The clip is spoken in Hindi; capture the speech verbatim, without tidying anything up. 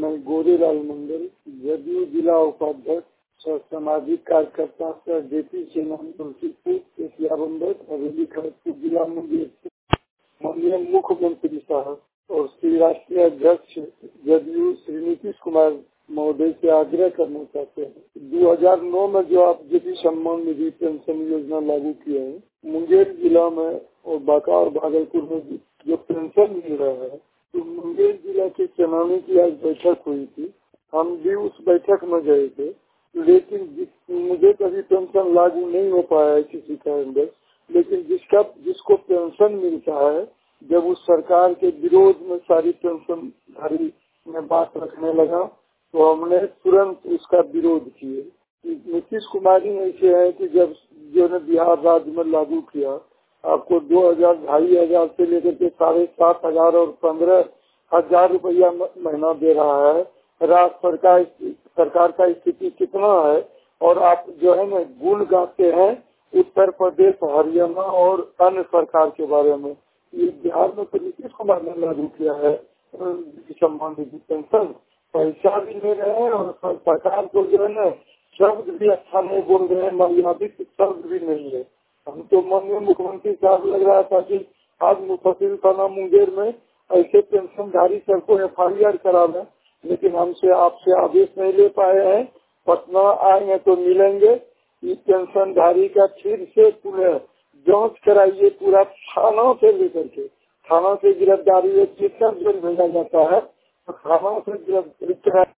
मैं गोरेलाल मंडल, जदयू जिला उपाध्यक्ष और सामाजिक कार्यकर्ता सर जेपी सेना तुलसीपुर एशिया बंदर हवेली खड़गपुर जिला मुंगेर से माननीय मुख्यमंत्री साहब और श्री राष्ट्रीय अध्यक्ष जदयू श्री नीतीश कुमार महोदय से आग्रह करना चाहते हैं। दो हज़ार नौ में जो आप जेपी सम्मान निधि पेंशन योजना लागू किए हैं, मुंगेर जिला में और बांका और भागलपुर में जो पेंशन मिल रहा है, तो मुंगेर जिला के चनानी की आज बैठक हुई थी। हम भी उस बैठक में गए थे, लेकिन मुझे कभी पेंशन लागू नहीं हो पाया है किसी कारणवश। लेकिन जिसका जिसको पेंशन मिलता है, जब उस सरकार के विरोध में सारी पेंशनधारी में बात रखने लगा तो हमने तुरंत उसका विरोध किए। नीतीश कुमार ही ऐसे है कि जब जो ने बिहार राज्य में लागू किया, आपको दो हजार ढाई हजार से लेकर के साढ़े सात हजार और पंद्रह हजार रुपया महीना दे रहा है। राज्य सरकार सरकार का स्थिति कितना है, और आप जो है ना गुण गाते हैं उत्तर प्रदेश, हरियाणा और अन्य सरकार के बारे में। ये बिहार में तो नीतीश कुमार ने लागू किया है सम्मान निधि पेंशन, पैसा भी ले रहे हैं और सरकार को जो है ना शब्द भी अच्छा नहीं बोल रहे हैं, मर्यादित शब्द भी नहीं है। हम तो माननीय मुख्यमंत्री साहब लग रहा था कि आज मुफस्सिल थाना मुंगेर में ऐसे पेंशनधारी सर को एफ आई आर करा दें, लेकिन हमसे आपसे आदेश नहीं ले पाए हैं। पटना आएंगे तो मिलेंगे। इस पेंशनधारी का फिर से पुनः जांच कराइए, पूरा थाना से लेकर के थाना से गिरफ्तारी कितना जेल भेजा जाता है, तो थाना से गिरफ्तारी